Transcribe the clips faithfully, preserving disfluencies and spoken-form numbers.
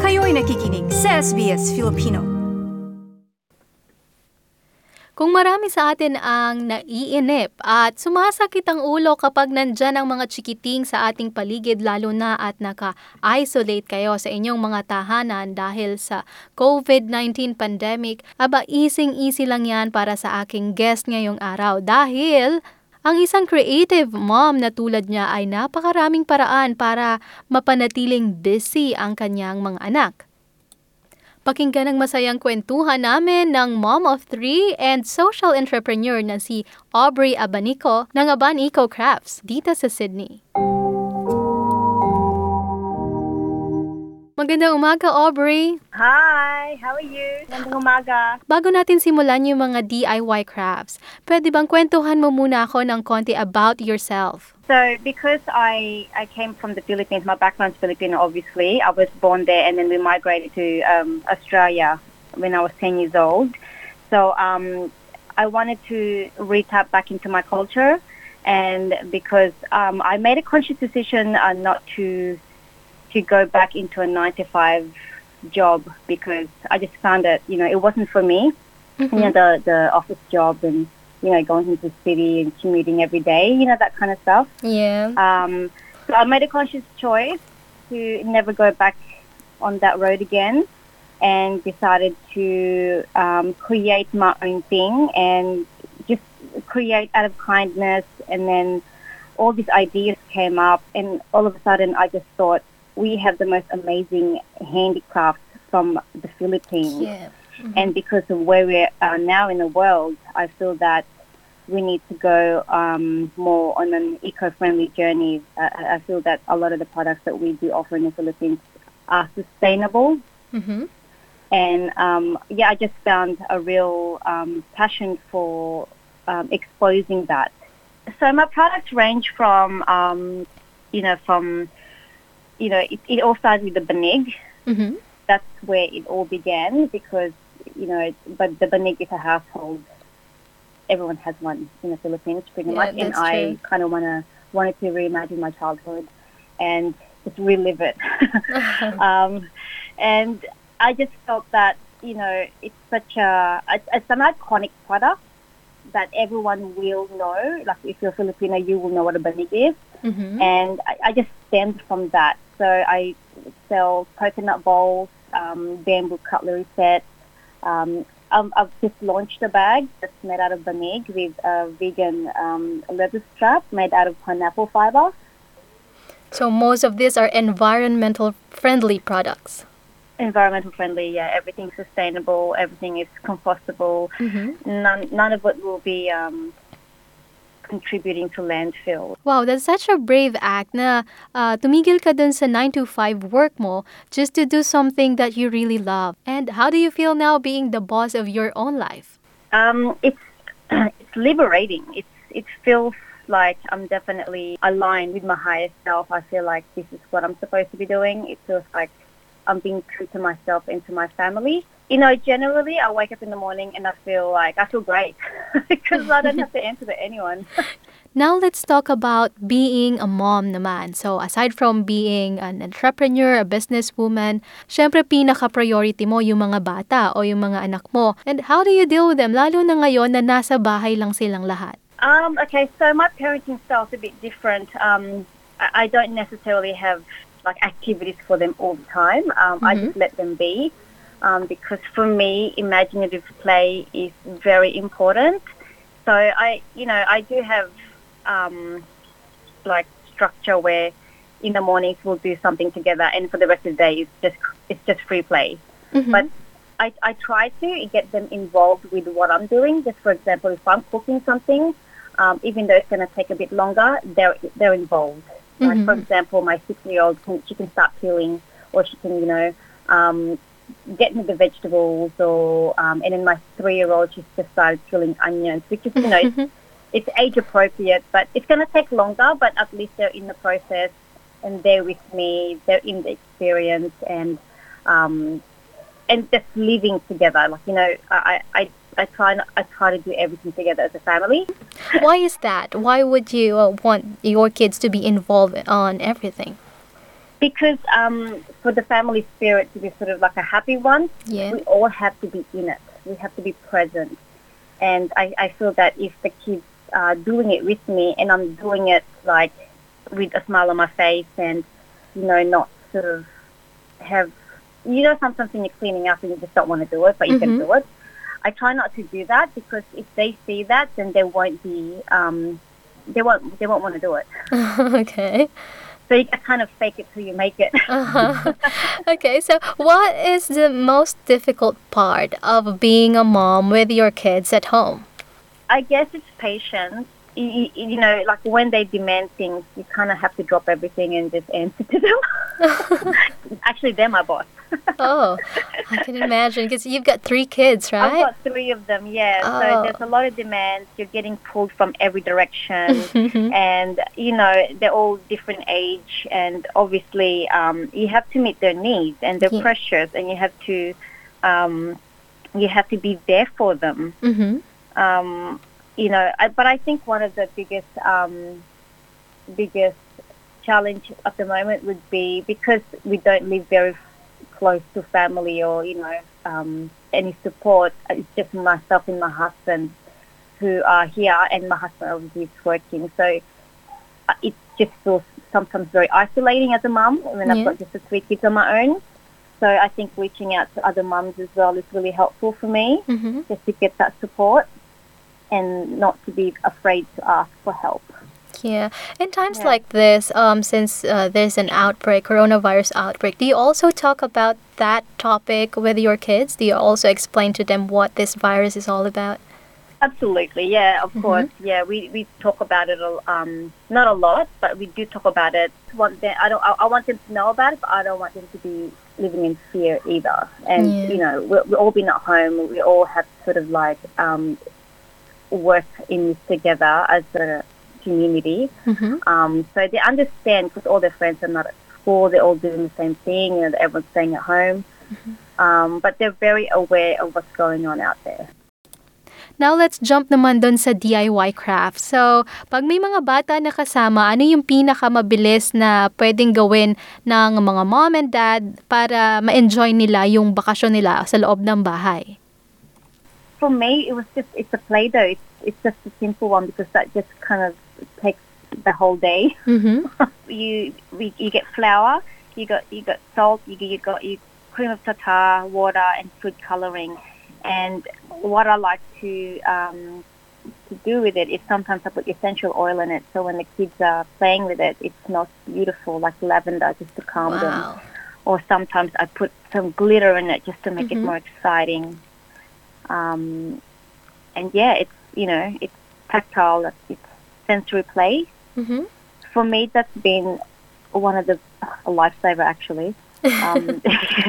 Kayo'y nakikinig sa S B S Filipino. Kung marami sa atin ang naiinip at sumasakit ang ulo kapag nandyan ang mga chikiting sa ating paligid lalo na at naka-isolate kayo sa inyong mga tahanan dahil sa COVID nineteen pandemic, aba easing-easy lang yan para sa aking guest ngayong araw dahil ang isang creative mom na tulad niya ay napakaraming paraan para mapanatiling busy ang kanyang mga anak. Pakinggan ang masayang kwentuhan namin ng mom of three and social entrepreneur na si Aubrey Abanico ng Abanico Crafts dito sa Sydney. Magandang umaga, Aubrey. Hi! How are you? Magandang umaga. Bago natin simulan yung mga D I Y crafts, pwede bang kwentuhan mo muna ako ng konti about yourself? So, because I, I came from the Philippines, my background's Filipino, obviously. I was born there and then we migrated to um, Australia when I was ten years old. So, um, I wanted to re-tap back into my culture, and because um, I made a conscious decision uh, not to to go back into a nine to five job because I just found that, you know, it wasn't for me. Mm-hmm. You know, the, the office job and, you know, going into the city and commuting every day, you know, that kind of stuff. Yeah. Um, so I made a conscious choice to never go back on that road again and decided to um, create my own thing and just create out of kindness. And then all these ideas came up and all of a sudden I just thought, we have the most amazing handicrafts from the Philippines. Yeah. Mm-hmm. And because of where we are now in the world, I feel that we need to go um, more on an eco-friendly journey. Uh, I feel that a lot of the products that we do offer in the Philippines are sustainable. Mm-hmm. And, um, yeah, I just found a real um, passion for um, exposing that. So my products range from, um, you know, from... You know, it, it all started with the banig. Mm-hmm. That's where it all began because, you know, but the banig is a household. Everyone has one in the Philippines, pretty Yeah, much. And that's I true. kind of wanna wanted to reimagine my childhood and just relive it. um, and I just felt that, you know, it's such a it's an iconic product that everyone will know. Like if you're Filipino, you will know what a banig is. Mm-hmm. And I, I just stemmed from that. So I sell coconut bowls, um, bamboo cutlery sets. Um, I've, I've just launched a bag that's made out of banig with a vegan um, leather strap made out of pineapple fiber. So most of these are environmental friendly products. Environmental friendly, yeah. Everything's sustainable. Everything is compostable. Mm-hmm. None, none of it will be um, contributing to landfill. Wow, that's such a brave act na uh, tumigil ka dun sa nine to five work mo just to do something that you really love. And how do you feel now being the boss of your own life? Um, it's it's liberating. It's it feels like I'm definitely aligned with my higher self. I feel like this is what I'm supposed to be doing. It feels like I'm being true to myself and to my family. You know, generally, I wake up in the morning and I feel like, I feel great because I don't have to answer to anyone. Now let's talk about being a mom naman. So aside from being an entrepreneur, a businesswoman, syempre pinaka-priority mo yung mga bata o yung mga anak mo. And how do you deal with them, lalo na ngayon na nasa bahay lang silang lahat? Um, okay, so my parenting style is a bit different. Um, I, I don't necessarily have like activities for them all the time. Um, mm-hmm. I just let them be. Um, because for me, imaginative play is very important. So I, you know, I do have um, like structure where in the mornings we'll do something together, and for the rest of the day it's just it's just free play. Mm-hmm. But I, I try to get them involved with what I'm doing. Just for example, if I'm cooking something, um, even though it's going to take a bit longer, they're they're involved. Mm-hmm. Like for example, my six-year-old can she can start peeling, or she can, you know. Um, get me the vegetables, or um, and then my three-year-old she's just started peeling onions, which is, you know, it's, it's age appropriate, but it's going to take longer, but at least they're in the process and they're with me, they're in the experience, and um, and just living together. Like, you know, I I, I try not, I try to do everything together as a family. Why is that? Why would you uh, want your kids to be involved on everything? Because um, for the family spirit to be sort of like a happy one, Yeah. we all have to be in it. We have to be present. And I, I feel that if the kids are doing it with me and I'm doing it like with a smile on my face and, you know, not sort of have, you know, sometimes when you're cleaning up and you just don't want to do it, but you Mhm. can do it. I try not to do that because if they see that, then they won't be, um, they won't, they won't want to do it. Okay. So you can kind of fake it till you make it. Uh-huh. Okay, so what is the most difficult part of being a mom with your kids at home? I guess it's patience. You, you, you know, like when they demand things, you kind of have to drop everything and just answer to them. Actually, they're my boss. Oh, I can imagine because you've got three kids, I've right? got three of them, yeah. Oh. So there's a lot of demands. You're getting pulled from every direction. And, you know, they're all different age. And obviously, um, you have to meet their needs and they're Yeah. precious. And you have to, um, you have to be there for them. Mm-hmm. Um, you know, I, but I think one of the biggest, um, biggest challenge at the moment would be because we don't live very close to family or, you know, um, any support. It's just myself and my husband who are here, and my husband obviously is working. So uh, it just feels sometimes very isolating as a mum when Yeah. I've got just the three kids on my own. So I think reaching out to other mums as well is really helpful for me, Mm-hmm. just to get that support and not to be afraid to ask for help. Yeah. In times Yeah. like this, um, since uh, there's an outbreak, coronavirus outbreak, do you also talk about that topic with your kids? Do you also explain to them what this virus is all about? Absolutely, yeah, of Mhm. course, yeah. We we talk about it, a- um, not a lot, but we do talk about it. Want them, I don't, I, I want them to know about it, but I don't want them to be living in fear either. And Yeah. you know, we we all been at home. We all have sort of like um, work in this together as a community. Mm-hmm. Um, so they understand because all their friends are not at school. They're all doing the same thing, and everyone's staying at home. Um, but they're very aware of what's going on out there. Now, let's jump naman dun sa D I Y craft. So, pag may mga bata na kasama, ano yung pinakamabilis na pwedeng gawin ng mga mom and dad para ma-enjoy nila yung bakasyon nila sa loob ng bahay? For me, it was just, it's a Play-Doh. It's, it's just a simple one because that just kind of takes the whole day. Mm-hmm. you we, you get flour, you got you got salt, you, you got you cream of tartar, water, and food coloring. And what I like to um, to do with it is sometimes I put essential oil in it, so when the kids are playing with it, it smells beautiful, like lavender, just to calm them. Wow. Or sometimes I put some glitter in it just to make Mhm. it more exciting. Um, and yeah, it's you know it's tactile, it's sensory play. Mm-hmm. For me, that's been one of the a lifesaver actually. Um,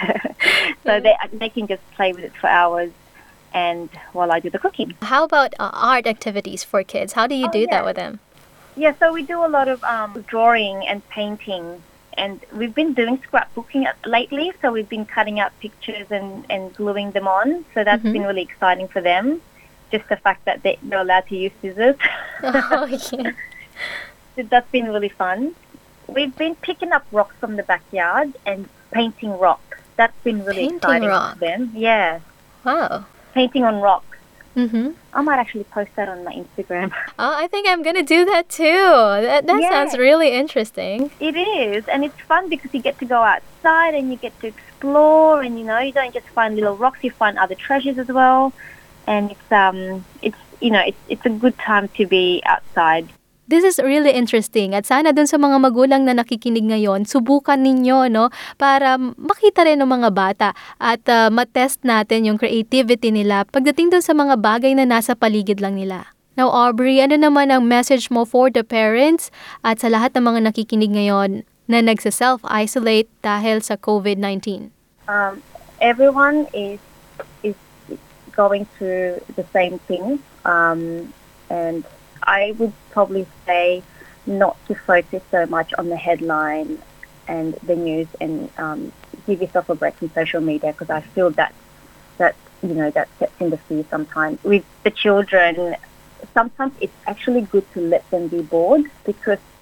so they they can just play with it for hours, and while I do the cooking. How about uh, art activities for kids? How do you Oh, do that yeah. with them? Yeah, so we do a lot of um, drawing and painting, and we've been doing scrapbooking lately. So we've been cutting out pictures and, and gluing them on. So that's Mhm. been really exciting for them. Just the fact that they, they're allowed to use scissors. Oh, yeah. So that's been really fun. We've been picking up rocks from the backyard and painting rocks. That's been really Painting exciting rock. for them. Yeah, Wow. painting on rocks. Mm-hmm. I might actually post that on my Instagram. Oh, I think I'm gonna do that too. That that Yeah. sounds really interesting. It is, and it's fun because you get to go outside and you get to explore, and you know you don't just find little rocks, you find other treasures as well, and it's um it's you know it's it's a good time to be outside. This is really interesting at sana dun sa mga magulang na nakikinig ngayon, subukan ninyo no para makita rin ng mga bata at uh, matest natin yung creativity nila pagdating dun sa mga bagay na nasa paligid lang nila. Now Aubrey, ano naman ang message mo for the parents at sa lahat ng mga nakikinig ngayon na nagsa-self-isolate dahil sa COVID nineteen? Um, everyone is is going through the same thing, um, and I would probably say not to focus so much on the headline and the news, and um, give yourself a break from social media, because I feel that that you know that sets in the fear sometimes with the children. Sometimes it's actually good to let them be bored, because that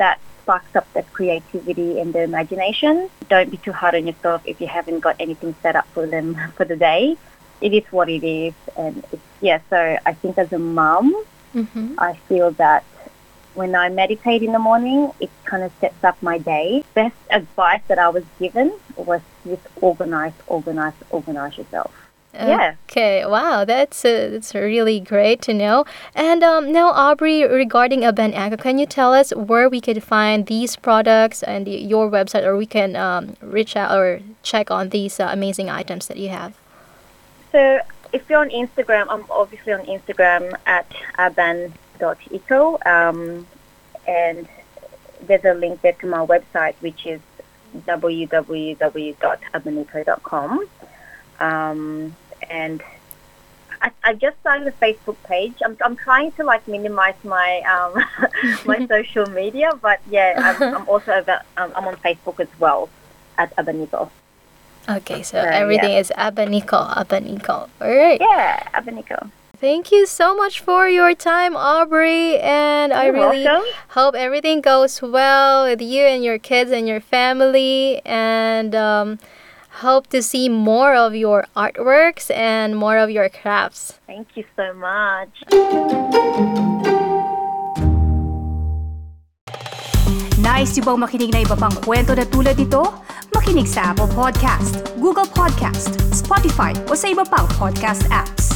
sparks up that creativity and the imagination. Don't be too hard on yourself if you haven't got anything set up for them for the day. It is what it is, and it's, yeah. So I think as a mum, Mm-hmm. I feel that when I meditate in the morning, it kind of sets up my day. Best advice that I was given was just organize, organize, organize yourself. Yeah. Okay, wow, that's uh, that's really great to know. And um, now, Aubrey, regarding Aban Eco, can you tell us where we could find these products and the, your website, or we can um, reach out or check on these uh, amazing items that you have? So if you're on Instagram, I'm obviously on Instagram at aban dot eco, um, and there's a link there to my website, which is w w w dot abaneco dot com. Um, and I, I just started a Facebook page. I'm, I'm trying to like minimize my um, my social media, but yeah, I'm, I'm also about, um, I'm on Facebook as well at Abaneco. Okay, so Uh, everything yeah. is Abanico, Abanico. All right. Yeah, Abaneco. Thank you so much for your time, Aubrey. And I You're really welcome. hope everything goes well with you and your kids and your family. And um, hope to see more of your artworks and more of your crafts. Thank you so much. Nice yung bang makinig na iba pang kwento na tulad ito? Makinig sa Apple Podcast, Google Podcast, Spotify o sa iba pang podcast apps.